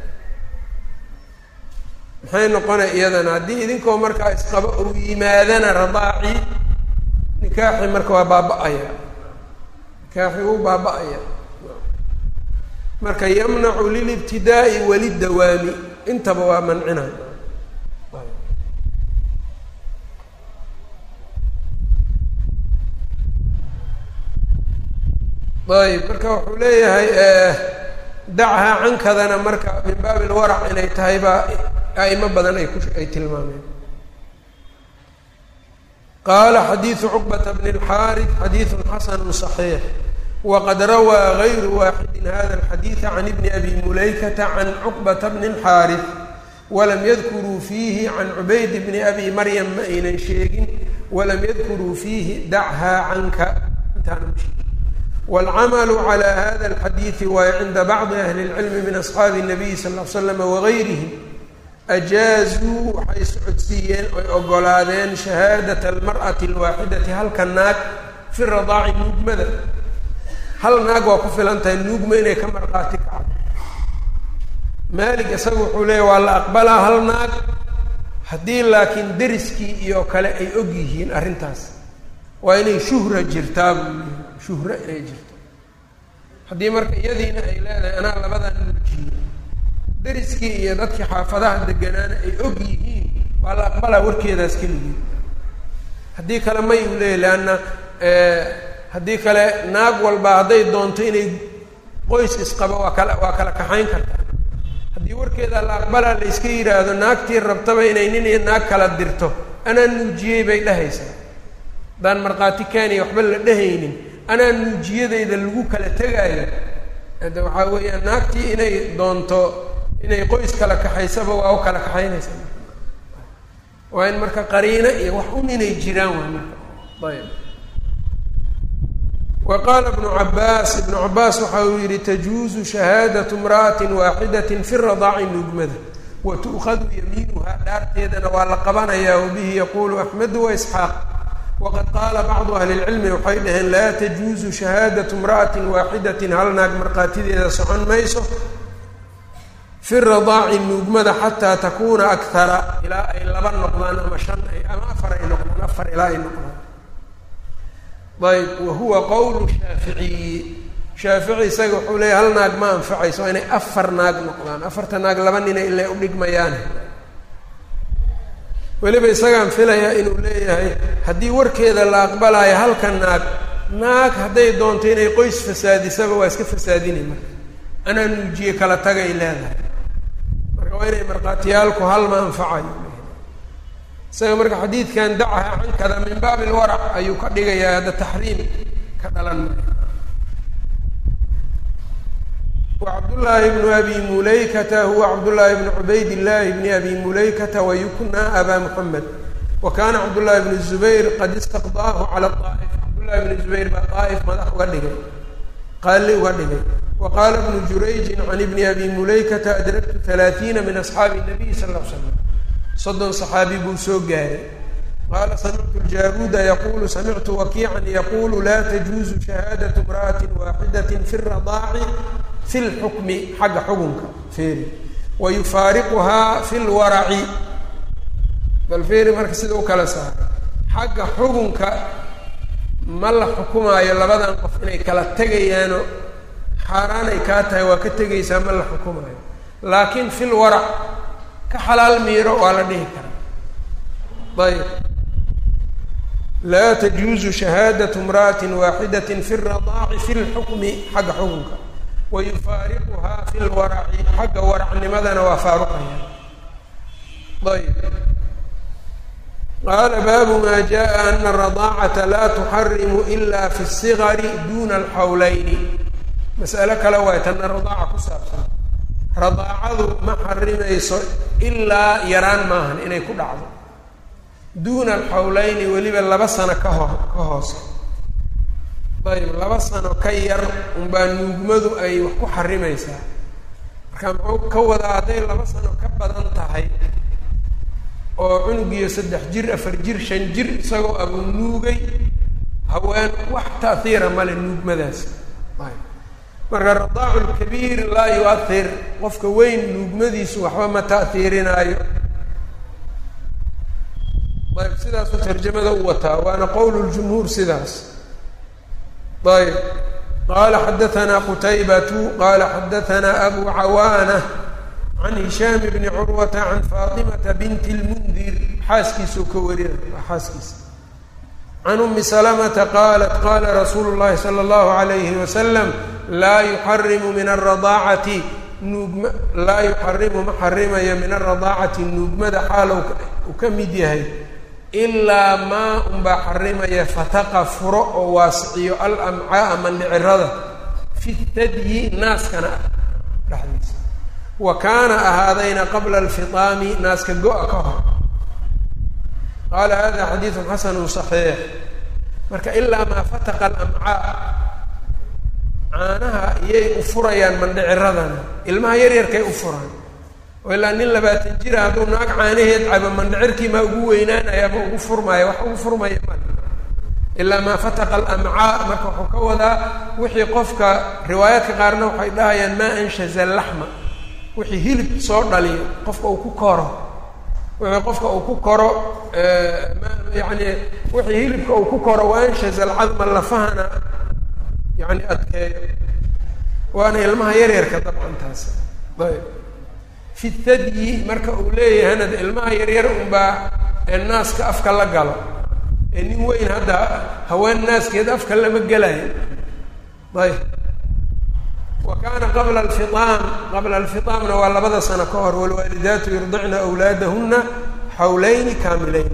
maxay noqonay iyadana haddii idinkoo markaa isqabo ou yimaadana radaaci nikaaxi marka waa baaba-aya nikaaxi wuu baaba-aya marka yamnacu lilibtidaa'i walidawaami intaba waa mancina ayb marka wuxuu leeyahay dachaa cankadana marka min baabi lwarac inay tahay baa a'imo badan ay tilmaameen qaala xadiidu cuqbata bni اlxaariث xadiiثu xasanu صaxiix waqad rawaa gayru waaxidi hada اlxadiiثa can ibni abi mulaykata can cuqbata bni اlxaariث walam yadkuruu fiihi can cubayd bni abi maryam ma aynan sheegin walam yadkuruu fiihi dachaa canka intaana wاlcamalu calى hada اlxadiiثi waay cinda bacdi ahli اlcilmi min asxaabi الnabiy sal ll l slam wagayrihim ajaazuu waxay socodsiiyeen oy ogolaadeen shahaadat almar'ati alwaaxidati halka naag fi radaaci nuugmada hal naag waa ku filan tahay nuugma inay ka marqaati kacdo maalik isaga wuxuu leeya waa la aqbalaa hal naag haddii laakiin deriskii iyo kale ay og yihiin arrintaas waa inay shuhra jirtaa buu yihi shuhra inay jirto haddii marka iyadiina ay leedahay anaa labadan nuujiye deriskii iyo dadkii xaafadaha deganaana ay og yihiin waa la aqbalaa warkeedaas keligii haddii kale may u leeyahy leanna haddii kale naag walba hadday doonto inay qoys isqabo waa kala kaxayn kartaa haddii warkeeda la aqbalaa la iska yidhaahdo naagtii rabtaba inay nin iyo naag kala dirto anaa nuujiyey bay dhahaysaa haddaan markhaati kaaniya waxba la dhehaynin anaa nuujiyadayda lagu kala tegaayo hadda waxaa weeyaan naagtii inay doonto inay qoys kala kaxaysaba waa u kala kaxaynaysa waa in marka qariino iyo wax un inay jiraan waa marka ayb wa qaala ibnu cabaas waxa uu yihi tajuuzu shahaadatu imra'ati waaxidat fi radaaci nuugmada wa tu'khadu yamiinuha dhaarteedana waa la qabanayaa wabihi yaquulu axmedu waisxaaq waqad qaala bacdu ahli lcilmi waxay dhaheen laa tajuuzu shahaadatu imra'atin waaxidatin hal naag markhaatideeda socon mayso fi radaaci nuugmada xataa takuuna akara ilaa ay laba noqdaan ama shan ama afar ay noqdaan afar ilaa ay noqdaan ayb wa huwa qowlu shaaficiyi shaafici isaga wuxuu leeyahy hal naag ma anfacayso waa inay afar naag noqdaan afarta naag laba nina ilaa udhigmayaane weliba isagaan filayaa inuu leeyahay haddii warkeeda la aqbalaayo halka naag hadday doonto inay qoys fasaadisaba waa iska fasaadinay marka anaa nuujiye kala tagay leedahay marka waa inay markhaatiyaalku hal ma anfacayo isaga marka xadiidkan dacaha cankada min baabi alwarac ayuu ka dhigayaa hadda taxriim ka dhalan maayo وعبد الله بن أبي مليكة هو عبد الله بن عبيد الله بن أبي مليكة ويكنى أبا محمد وكان عبد الله بن الزبير قد استقضاه على الطائف عبد الله بن الزبير بالطائف مدح ودقي قال لي ودقي وقال ابن جريج عن ابن أبي مليكة أدركت 30 من أصحاب النبي صلى الله عليه وسلم صد صحابي بوسو جاري قال سمعت الجارود يقول سمعت وكيعا يقول لا تجوز شهادة امرأة واحدة في الرضاع في الحكم حق حكمك فيري ويفارقها في الورع بل فيري marka sida u kala saar xagga xukunka ma la xukumayo labadan qof inay kala tagayaan xaraan ay ka tahay waa ka tagaysaa ma la xukumayo laakiin fil warac ka xalaal miiro waa la dhihi karaa طيب لا تجوز شهادة امرأة واحدة في الرضاع في الحكم حق حكمك ويفارقها في الورع حق ورع لماذا وفارقها طيب قال باب ما جاء أن الرضاعة لا تحرم إلا في الصغر دون الحولين مسألة كلوات أن الرضاعة كسابة رضاعة ما حرميس إلا يران ماهن إن يكون عظم دون الحولين وليبا لبسنا كهوس طيب لبسنا كير وبان نجمدو أي وحكو حرميسا كان كودا عدين لبسنا كبدان تحي oo cunugiyo 3 jir 4 jir 5 jir isagoo abu nuugay haween wax taathira mal nuugmadaas marka radaacu kabiir la yu'athir qofka weyn nuugmadiisu waxba ma taathirinayo طيب sidaas tarjumada u wataa waana qowl الجمهور sidaas طيب قال حدثنا قتيبة قال حدثنا أبو عوانة عن هشام بن عروة عن فاطمة بنت المنذر حاسكس كوريا حاسكس عن أم سلمة قالت قال رسول الله صلى الله عليه وسلم لا يحرم من الرضاعة لا يحرم محرم من الرضاعة النجمة حال وكمديها إلا ما بحرم يفتق فرع واسعي الأمعاء من العرضة في الثدي ناس كان الحديث وكان هذين قبل الفطام ناس كجوء كهر قال هذا حديث حسن صحيح مركا إلا ما فتق الأمعاء عانها يأفريان من دعرضنا الماء يرير كي أفران وإلا أن اللي باتنجير هذو ناك عانه يدعب من دعركي ما قوينان يا أفر ما يوحو ما يمال إلا ما فتق الأمعاء مركا حكو ذا وحي قفك روايات قارنا وحي لها ما أنشز اللحمة wixii hilib soo dhaliyo qofka uu ku koro wixii qofka uu ku koro yani wixii hilibka uu ku koro waan shazal azma lafahana yani adkeeyo waana ilmaha yar yarka dabcan taas ayb fi thadyi marka uu leeyahay hanad ilmaha yar yar baa naaska afka la galo nin weyn hadda haween naaskeeda afka lama galayo ayb وكان قبل الفطام ولا بدا سنة كهر والوالدات يرضعن أولادهن حولين كاملين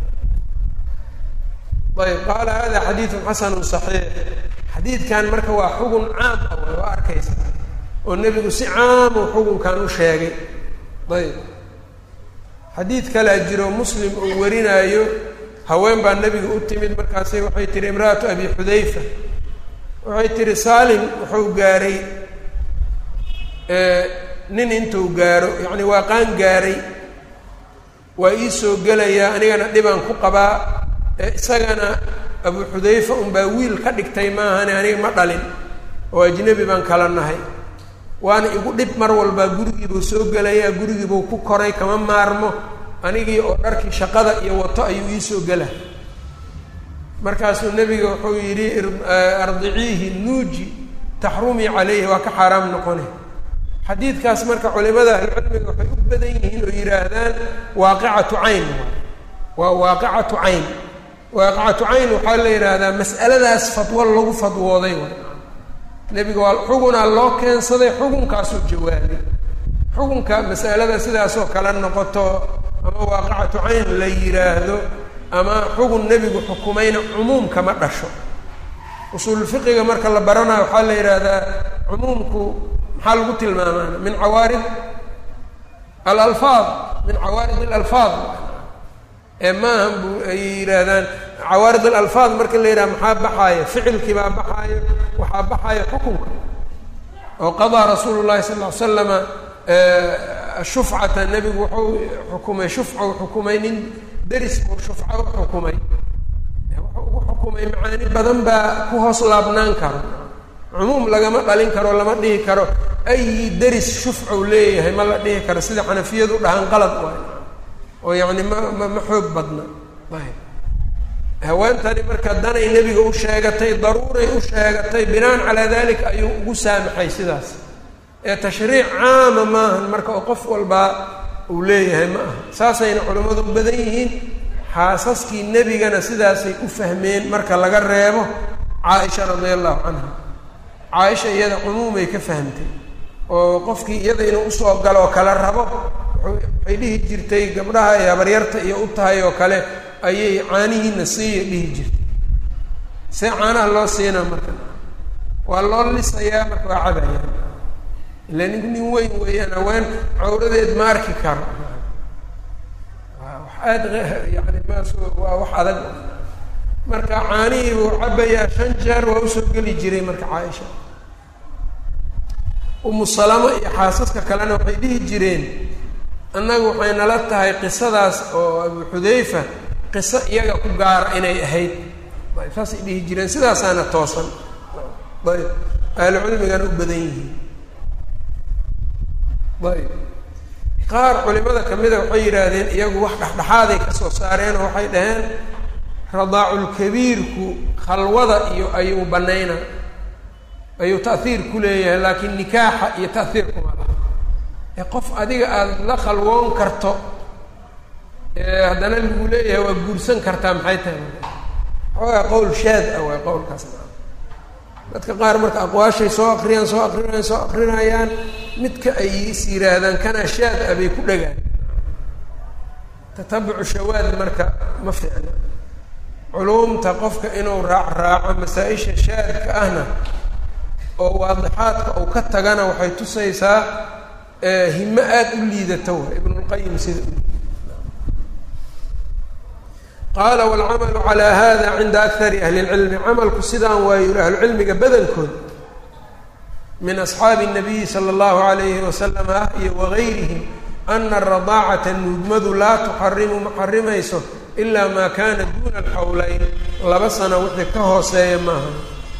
طيب قال هذا حديث حسن صحيح حديث كان مركوا حكم عام أو أركيس والنبي عام وحكم كانوا شاقي طيب حديث كلا أجره مسلم ورنا أيو هوين بان النبي أتمد مركاسي وحيتر امرأة أبي حذيفة وحيتر سالم وحو قاري nin intuu gaaro yani waa qaan gaaray waa ii soo gelaya anigana dhibaan ku qabaa isagana abu xudayfa baa wiil ka dhigtay maahan aniga ma dhalin oo ajnabi baan kala nahay waana igu dhib mar walba gurigiibuu soo gelaya gurigiibuu ku koray kama maarmo anigii oo dharkii shaqada iyo wato ayuu ii soo gela markaasuu nebiga wuxuu yidhi ardiciihi nuuji taxrumii calayhi waa ka xaaraam noqone xadiidkaas marka culimada ahlucilmiga waxay u badan yihiin oo yidhaahdaan waaqicatu cayn waa waaqicatu cayn waaqicatu cayn waxaa la yidhaahdaa mas'aladaas fadwo lagu fadwooday nebiga waa xugunaa loo keensaday xukunkaasuu jawaabay. xukunka masalada sidaasoo kale noqoto ama waaqicatu cayn la yidhaahdo ama xugun nebigu xukumayna cumuumka ma dhasho. usuulfiqiga marka la baranayo waxaa la yidhaahdaa cumuumku maxaa lagu tilmaamaana min cawaarid alalfaad, min cawaarid alalfaad ee maahan bu ay yidhaahdaan cawaarid alalfaad marka la yidhaha maxaa baxaaya, ficilkii baa baxaayo, waxaa baxaaya xukunka. oo qadaa rasuulu llahi sal ll ly slama shufcata, nebigu wuxuu xukumay shufca, u xukumay nin deris buu shufca u xukumay. wuxuu ugu xukumay macaani badan baa ku hoos laabnaan karo. cumuum lagama dhalin karo, lama dhihi karo ayi deris shufcau leeyahay, ma la dhihi karo sida xanafiyadu dhahaan qalad waay oo yacni ma xoog badna. ayb haweentani marka danay nebiga u sheegatay, daruuray u sheegatay, binaan calaa dalik ayuu ugu saamaxay sidaas. ee tashriic caama maahan marka oo qof walbaa uu leeyahay ma aha. saasayna culimmadu u badan yihiin. xaasaskii nebigana sidaasay u fahmeen marka laga reebo caaisha radia allahu canha. caaisha iyada cumuumay ka fahamtay oo qofkii iyada inuu usoo galo oo kala rabo waxay dhihi jirtay gabdhaha ay habaryarta iyo u tahay oo kale ayay caanihiina siiya dhihi jirtay. see caanaha loo siinaa marka waa loo lisayaa marka waa cabayaan. ila nin weyn weeyaan, haween cawradeed ma arki karo. wax aada yani waa wax adag. marka caanihii buu cabayaa 5 jeer waa usoo geli jiray marka caaisha. umu salama iyo xaasaska kalena waxay dhihi jireen annagu waxay nala tahay qisadaas oo abu xudayfa qiso iyaga ku gaara inay ahayd. ayb saasay dhihi jireen, sidaasaana toosan. ayb ahlu cilmigana u badan yihiin. ayb qaar culimada kamida waxay yidhaahdeen iyagu wax dhexdhexaaday ka soo saareen oo waxay dhaheen radaaculkabiirku khalwada iyo ayuu banayna, ayuu ta'hiir ku leeyahay, laakiin nikaaxa iyo ta'hiir kuma laha. ee qof adiga aada la khalwoon karto haddana lagu leeyahay waa guursan kartaa maxay tahay? xoogaa qowl shaad ah waay qowlkaasna. dadka qaar marka aqwaashay soo akrinayaan midka ay is yidhaahdaan kana shaad ah bay ku dhagaan. tatabucu shawaad marka ma fiicna. culumta qofka inuu raaco masaa-isha shaadka ahna oo waadixaadka uu ka tagana waxay tusaysaa himo aada u liidata wa ibnulqayim sida qaala waalcamalu calaa hada cinda akari ahli lcilmi. camalku sidaan waayo ahlucilmiga badankood min asxaabi الnabiyi salى اllahu alayhi wasalam ah iyo wagayrihim ana aradaacata nuugmadu laa tuxarimu ma xarimayso ilaa maa kaana duuna alxawleyn, 2 sano wixii ka hooseeya maaha.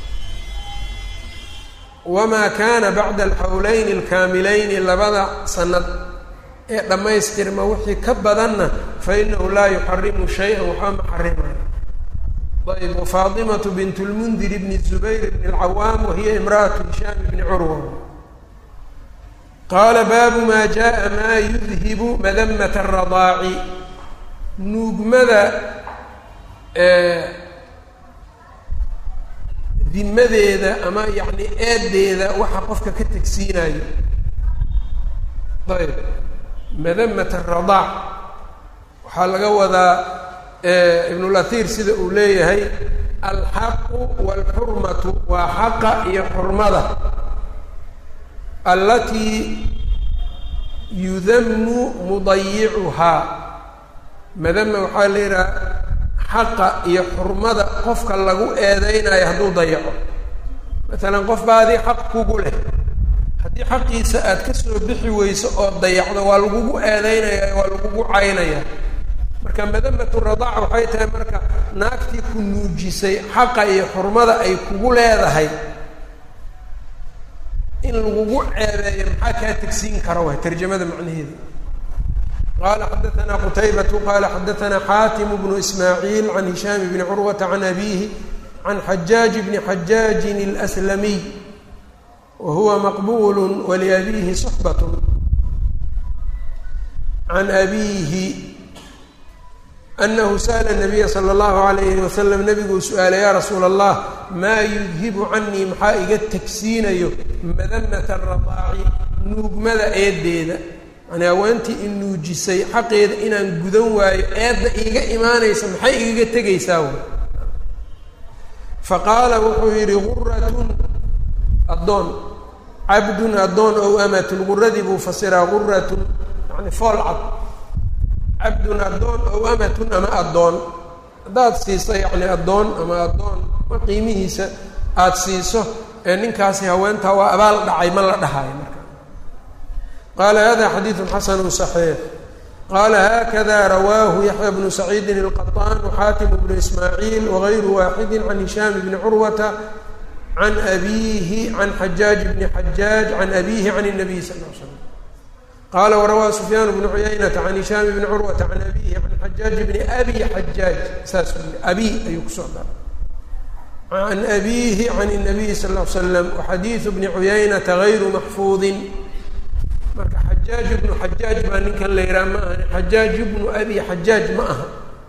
wamaa kaana bacda alxawleyni alkaamilayni 2 sanad ee dhammaystirma wixii ka badanna fainahu laa yuxarimu shay-an waxba ma xarimayo. ayb wafaatimatu bint lmundir bni zubayr bni alcawaam wahiya imra'atu hishaam bni curwa. qaala baabu maa jaءa maa yudhibu madamata aradaaci. nuugmada dimadeeda ama yacni eedeeda waxa qofka ka tegsiinayo. ayb madamat aradaac waxaa laga wadaa ibnulahir sida uu leeyahay alxaqu waalxurmatu waa xaqa iyo xurmada allatii yudamu mudayicuhaa. madama waxaa la yidhaha xaqa iyo xurmada qofka lagu eedeynayo hadduu dayaco. maalan qof baa adii xaq kugu leh, haddii xaqiisa aad ka soo bixi weyso oo dayacdo waa lagugu eedeynaya, waa lagugu caynaya. marka madamatu radaac waxay tahay marka naagtii ku nuujisay xaqa iyo xurmada ay kugu leedahay in lagugu ceebeeyo maxaa kaa tegsiin kara waay tarjamada macnaheeda. qala xadaثna qtaybة qala xadaثna xatim bnu ismaaعiil can hishaam bni curwata can abihi can xajaaج bni xajaaجin اlأslamiy wa huwa maqbul waliabihi صxbaة can abihi أنه sأل النبya slى الlaه عaليه وsلم nabiguu su-aalay ya rasuul الlah maa yudhibu canii maxaa iga tegsiinayo madamة الradaaci nuugmada eedeeda yani haweentii i nuujisay xaqeeda inaan gudan waayo eedda iiga imaanaysa maxay igaga tegaysaa wy faqaala wuxuu yidhi guratun adoon cabdun adoon ow amatun guradii buu fasiraa guratun yani fool cad cabdun addoon ow amatun ama addoon haddaad siiso yacni addoon ama addoon ma qiimihiisa aada siiso ee ninkaasi haweentaa waa abaal dhacay ma la dhahayo marka qaala hada xadiidun xasanu صaxiix qaala haakada rawaahu yaxya bnu saciidin الqaطaan وxaatim bnu ismaaciil wagayru waaxidi can hishaam bni curwata can abiihi can xajaaj bni xajaaj can abiihi can الnabiy sal ll slam qala warawaa sufyaan bnu cuyaynata can hishaam bni curwata can abiihi can xajaaj bni abi xajaaj saas abi ayuu kusoo daray can abiihi can الnabiy sal ll l slam waxadiidu bni cuyaynata gayru maxfuudin marka xajaaj bnu xajaaj baa ninkan la yidhaha ma aha xajaaj bnu abi xajaaj ma aha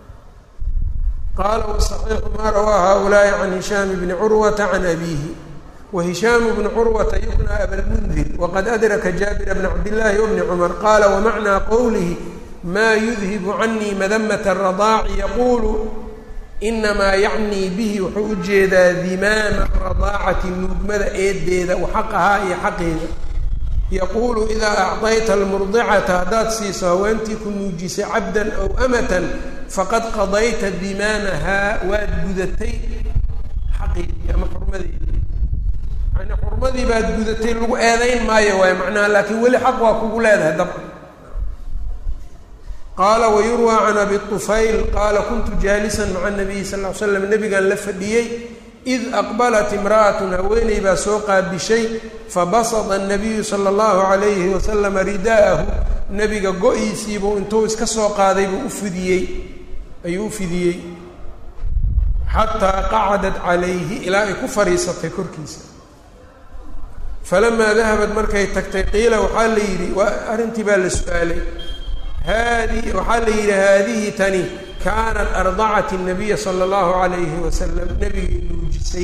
qaala waصaxiixu maa rawaa haؤulaaءi can hishaam bni curwata can abiihi وهisham بن curwةa yuknى abalmndir wqad adraka jaabir bn cabdالlahi وbni cmr qala wmacnaa qowlihi ma yudhib canii madamaة الradaaci yaqulu inamaa yacnii bihi wuxuu u jeedaa dimaama الradaacati nuugmada eedeeda waxaqahaa iyo xaqeeda yaquulu idaa acطayta اlmurdicata haddaad siiso haweentii ku nuujisay cabda aw amatan faqad qadayta dimaamahaa waad gudatay xaqeedii ama xurmadeedii yani xurmadii baad gudatay lagu eedayn maayo waayo macnaha laakiin weli xaq waa kugu leedahay dabcan qaala wayurwaa can abi طufayl qaala kuntu jaalisan maca nabiyi sal ll slam nabigaan la fadhiyey id aqbalat imra'atun haweeney baa soo qaabishay fabasada الnabiyu sala اllahu عalayhi wasalama ridaa'ahu nebiga go-iisiibuu intuu iska soo qaaday buu ayuu u fidiyey xataa qacadat calayhi ilaa ay ku fadhiisatay korkiisa falamaa dahabat markay tagtay qiila waxaa la yidhi waa arrintii baa la su-aalay waxaa la yidhi haadihi tani kaanat ardacat الnabiya salى اllahu عalayhi wasalam nebigay nuujisay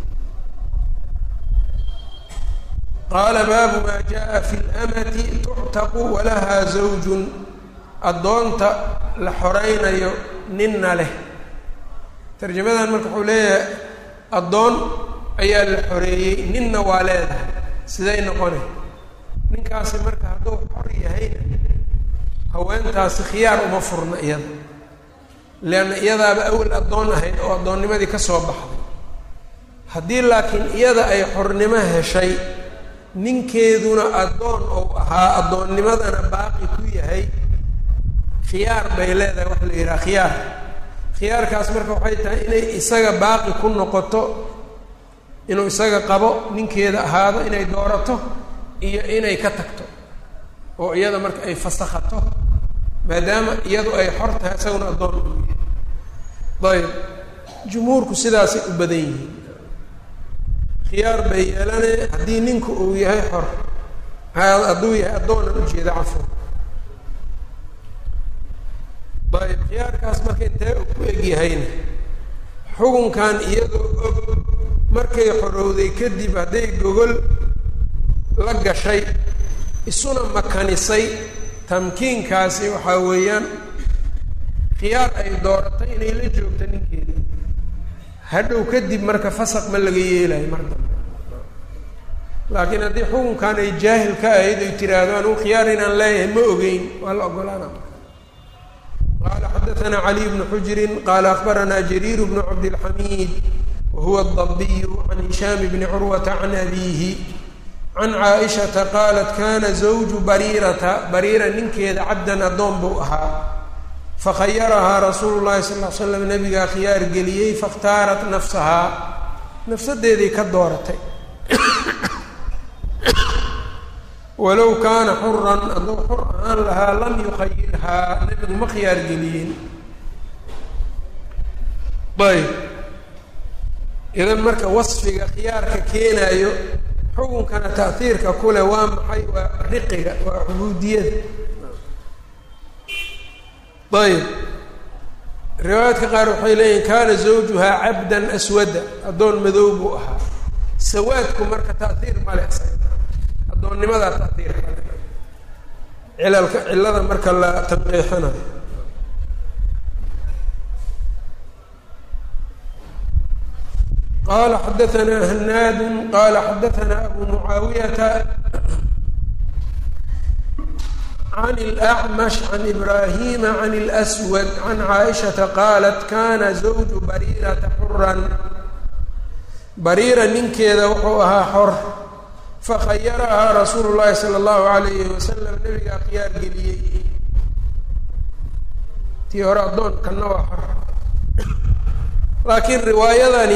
qaala baabu maa jaءa fi اlamati tuctaqu walaha zawjun addoonta la xoraynayo ninna leh tarjamadan marka wuxuu leeyahay addoon ayaa la xoreeyey ninna waa leedahay siday noqonay ninkaasi marka hadduu xor yahayna haweentaasi khiyaar uma furna iyada leanna iyadaaba awal addoon ahayd oo addoonnimadii ka soo baxday haddii laakiin iyada ay xornimo heshay ninkeeduna addoon ou ahaa addoonnimadana baaqi ku yahay khiyaar bay leedahay waxa la yidhaha khiyaarkaas marka waxay tahay inay isaga baaqi ku noqoto inuu isaga qabo ninkeeda ahaado inay doorato iyo inay ka tagto oo iyada marka ay fasakhato maadaama iyadu ay xor tahay isaguna addoon u yahay ayb jumhuurku sidaasay u badan yihiin khiyaar bay yeelanee haddii ninku uu yahay xor hadduu yahay addoonan ujeeda cafur ayb khiyaarkaas marka intee u ku egyahayna xukunkan iyadoo og markay xorowday kadib hadday gogol la gashay isuna makanisay tamkiinkaasi waxaa weeyaan khiyaar ay dooratay inay la joogto ninkeeda hadhow kadib marka fasaq ma laga yeelayo mar dambe laakiin haddii xukunkan ay jaahil ka ahayd ay tiraahdo anugu khiyaar inaan leeyahay ma ogeyn waa la ogolaana qaala xadaanaa caliy bnu xujrin qaala akbaranaa jariir bnu cabdilxamiid wahuwa adabiyu can hishaam bni curwata can abiihi can caaishata qaalat kana zawju bariira ninkeeda cabdan addoon buu ahaa fakhayarahaa rasuulu llahi sal l slam nabigaa khiyaar geliyey fakhtaarat nafsahaa nafsadeeday ka dooratay walow kaana xuran hadduu xur ahaan lahaa lam yukhayirhaa nabigu ma khiyaar geliyeen ayb idan marka wasfiga khiyaarka keenaayo xukunkana ta'hiirka kule waa maxay waa riqiga waa cubuudiyada ayb riwaayaadka qaar waxay leeyihin kaana zawjuhaa cabdan aswada addoon madow buu ahaa sawaadku marka ta'hiir male addoonnimadaa ta'hiir kale cilada marka la tanqiixinayo qala xadaanaa hanaadu qala xadaanaa abu mucaawiyata can اlأcmash can ibrahima can اlأswad can caaishata qaalat kana zawju bariirata xuran bariira ninkeeda wuxuu ahaa xor fakhayarahaa rasuulu llahi sala allahu alayhi wasalam nabigaa khiyaar geliyey tii hore addoon kanna waa xor laakiin riwaayadani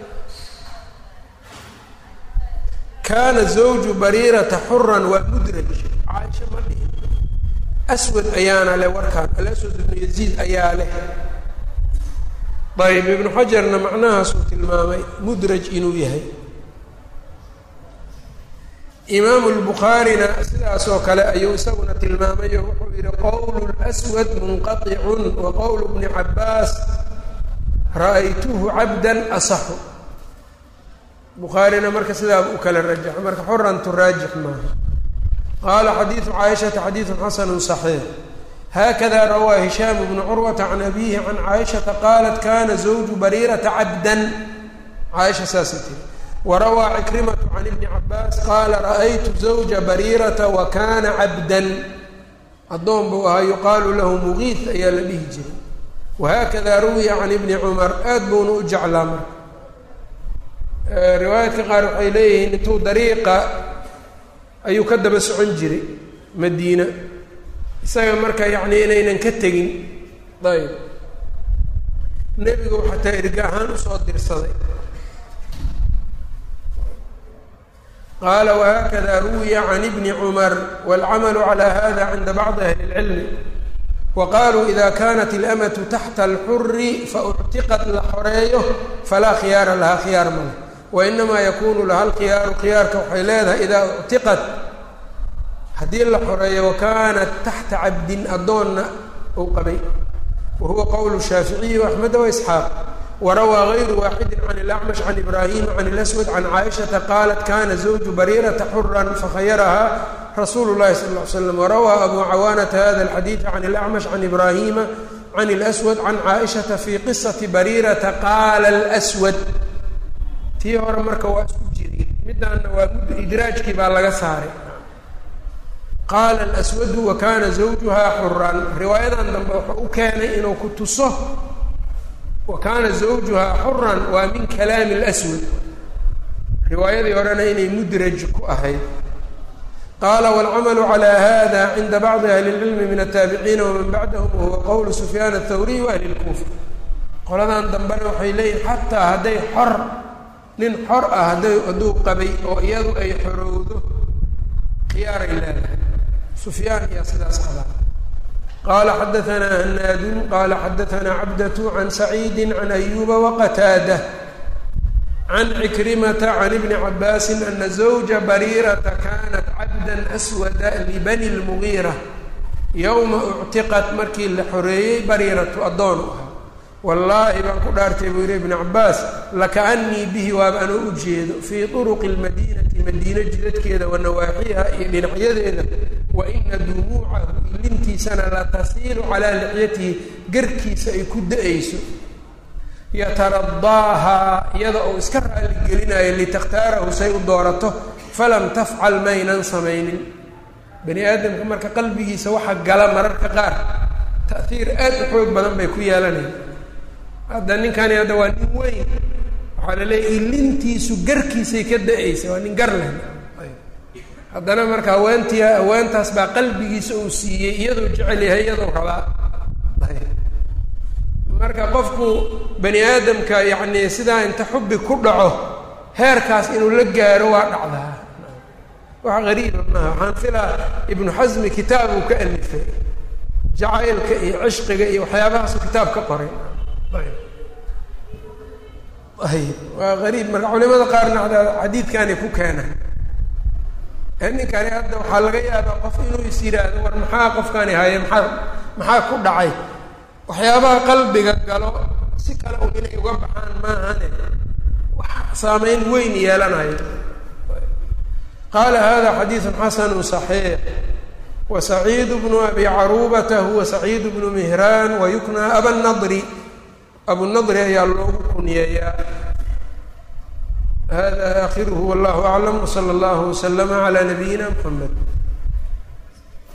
kaana zawju bariirata xuran waa mudraj caaisha ma dhihin aswad ayaana leh warkaan alaswad ibnu yaziid ayaa leh ayb ibnu xajarna macnahaasuu tilmaamay mudraj inuu yahay imaamu lbukhaarina sidaas oo kale ayuu isaguna tilmaamay oo wuxuu yihi qowlu lswad munqaطicun wa qowlu bni cabaas ra'aytuhu cabdan asaxu bukhaarina marka sidaa u kala rajaxo marka xurantu raajix maaha qaala xadiidu caaishata xadiidun xasanu صaxiix hakada rawaa hishaam bnu curwata can abihi can caaishata qaalat kana zawju bariirata cabdan caaisha saasay tiri warawaa cikrimatu can ibni cabaas qaala ra'aytu zawja bariirata wa kana cabdan addoon buu ahaa yuqaalu lahu mugiid ayaa la dhihi jiray wahakada ruwiya can ibni cumar aad buuna u jeclaa marka riwaayaadka qaar waxay leeyihiin intuu dariiqa ayuu ka daba socon jiray madiina isaga marka yacni inaynan ka tegin ayb nebigu xataa erga ahaan usoo dirsaday qaala wahakada ruwiya can ibni cumar wاlcamalu calى hada cinda bacdi ahli اlcilmi wa qaluu ida kanat اlamatu taxta alxuri fauctiqad la xoreeyo falaa khiyaara lahaa khiyaar male wainamaa yakunu laha alkhiyaaru khiyaarka waxay leedahay idaa uctiqad haddii la xoreeyo wakanat taxta cabdin addoonna uu qabay wa huwa qowlu shaaficiyi axmed waisxaaq warawaa gayru waaxidi can ilacmash can ibraahima can ilaswad can caaishata qaalat kana zawju bariirata xuran fakhayarahaa rasuulu llahi sala ll ly slam warawaa abu cawaanata hada alxadiida can ilacmash can ibraahima can ilaswad can caaishata fi qisati bariirata qaala alswad tii hore marka waa isku jiri midaana waa idraajkii baa laga saaray qaala alaswadu wa kana zawjuhaa xuran riwaayadan dambe wuxuu u keenay inuu ku tuso wa kaana zawjuhaa xuran waa min kalaami اlaswad riwaayadii horena inay mudraj ku ahayd qaala wاlcamalu calى hada cinda bacdi ahli اlcilmi min ataabiciina waman bacdahum wahuwa qowlu sufyaan aلthawriy waahli اlkuufa qoladan dambena waxay leeyihin xataa hadday xor nin xor ah hadduu qabay oo iyadu ay xorowdo khiyaaray leedahay sufyaan iyaa sidaas qabaa qaala xadaanaa hanaadun qaala xadaanaa cabdatu can saciidi can ayuba waqataada can cikrimata can ibni cabaasin ana zawja bariirata kanat cabdan aswada libani lmugiira yowma uctiqat markii la xoreeyey bariiratu addoon u ahaa wallaahi baan ku dhaartay buu yihi ibnu cabaas lakaanii bihi waaba anoo u jeedo fii turuqi lmadiinati madiina jidadkeeda wa nawaaxiha iyo dhinacyadeeda wa ina dumuucahu ilintiisana la tasiilu calaa lixyatihi garkiisa ay ku da-ayso yataradaahaa iyada oo iska raaligelinayo litakhtaarahu say u doorato falam tafcal maynan samaynin bani aadamka marka qalbigiisa waxa gala mararka qaar ta'hiir aad u xoog badan bay ku yeelanaya hadda ninkani hadda waa nin weyn waxaa la leeyahy ilintiisu garkiisay ka da-aysa waa nin gar leh haddana marka haweentaas baa qalbigiisa uu siiyey iyadoo jecel yahay iyadoo rabaa marka qofku bani aadamka yacni sidaa inta xubbi ku dhaco heerkaas inuu la gaaro waa dhacdaa wax gariiba maaha waxaan filaa ibnu xasmi kitaab uu ka alifay jacaylka iyo cishqiga iyo waxyaabahaasu kitaab ka qoray waa gariib marka culimada qaarna xadiidkaani ku keenay ninkani hadda waxaa laga yaabaa qof inuu is yidhaahdo war maxaa qofkaani haye maxaa ku dhacay waxyaabaha qalbiga galo si kale un inay uga baxaan maahane wax saameyn weyn yeelanayo. qaala hada xadiiثu xasanu صaxiix وسعيid بن أbي caruubata huwa سacيid بن مهraan وayuknى abanadri abunadri ayaa loogu kunyeeyaa. hada آkhiruhu والlah أعلم وصلى الله وسلم على نبيina محمد.